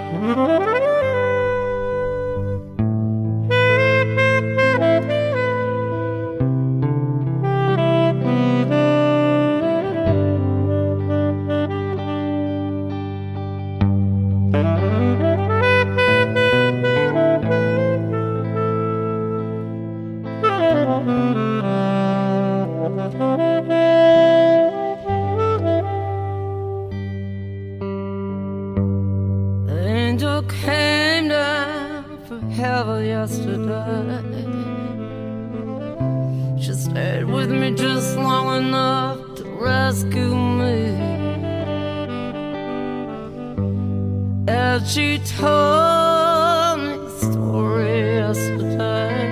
The angel came down from heaven yesterday. She stayed with me just long enough to rescue me. And she told me a story yesterday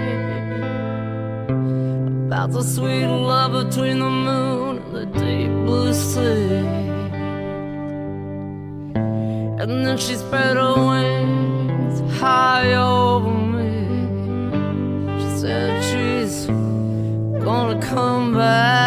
about the sweet love between the moon and the deep blue sea. And then she spread her wings high over me. She said she's gonna come back.